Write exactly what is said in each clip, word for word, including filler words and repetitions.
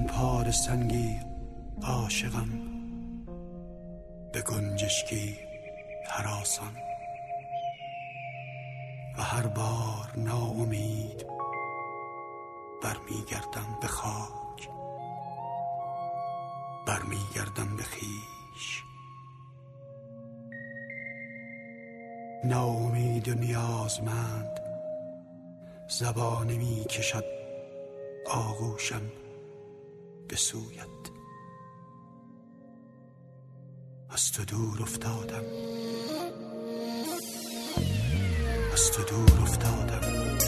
پار سنگی عاشقم، به گنجشکی هراسان. و هر بار ناامید برمیگردم به خاک، برمیگردم به خویش. ناامید و نیازمند زبانه می کشد آغوشم به سویت. از تو دور افتادم، از تو دور افتادم.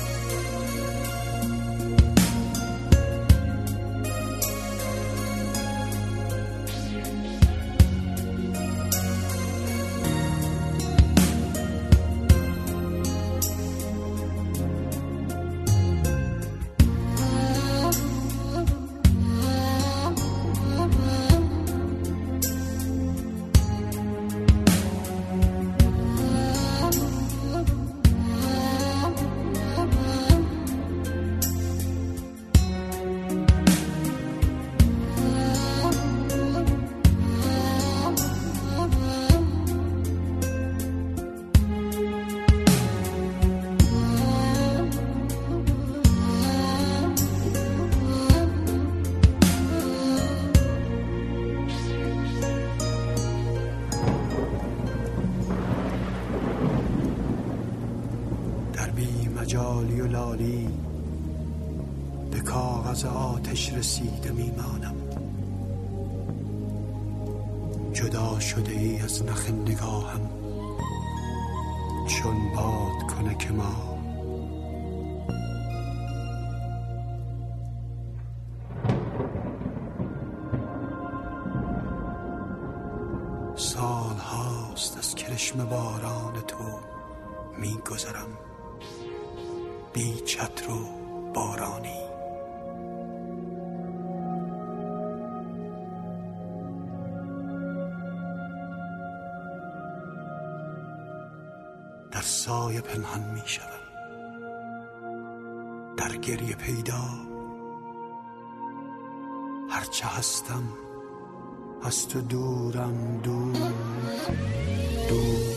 مجالی و لالی به کاغذ آتش رسیده میمانم. جدا شده ای از نخ نگاهم، چون باد کنه که ما. سال هاست از کرشم باران تو میگذرم، بی چتر و بارانی. در سایه پنهان می شدم، در گریه پیدا. هرچه هستم از تو دورم، دور دور.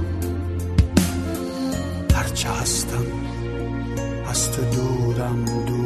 هستم از تو دورم، دور